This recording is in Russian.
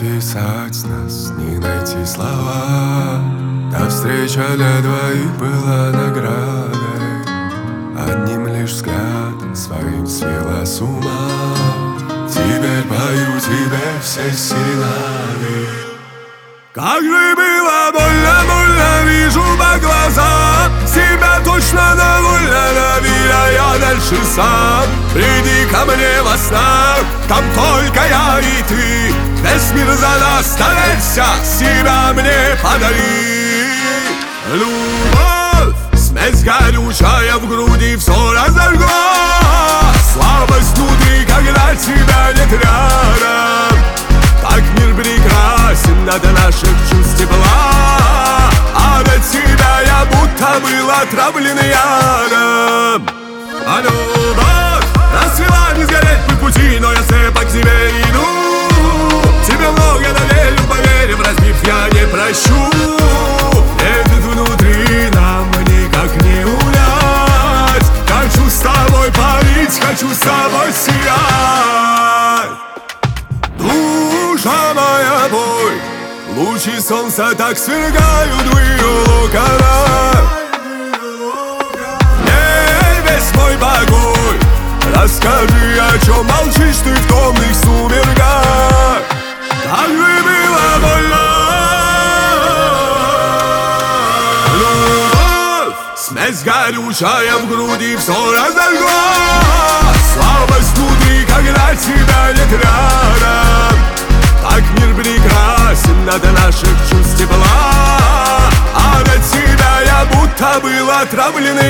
описать нас, не найти слова. Та встреча для двоих была наградой, одним лишь взглядом своим свела с ума. Теперь пою тебе все серенады. Как же было больно, больно, вижу по глазам. Себя точно довольно, навея я дальше сам. Приди ко мне во снах, там только я и ты. Весь мир за нас, старайся, себя мне подари. Любовь, смесь горючая в груди, все разожгла. Слабость внутри, когда тебя нет рядом. Так мир прекрасен, надо наших чувств тепла. А до тебя я будто был отравлен ядом. А любовь расцвела, не сгореть по пути, но я слепо к тебе иду. Тебе много доверю, поверив, разбив, я не прощу. Летит внутри, нам никак не унять. Хочу с тобой парить, хочу с тобой сиять. Душа моя, бой, лучи солнца так свергают в ее локонах. Весь мой покой, расскажи, о чем молчишь ты в томных сумерках. Как же было больно. Любовь, смесь горючая в груди, все разожгла. Слабость внутри, когда тебя нет рядом. Так мир прекрасен, надо наших чувств тепла. А до тебя я будто был отравлен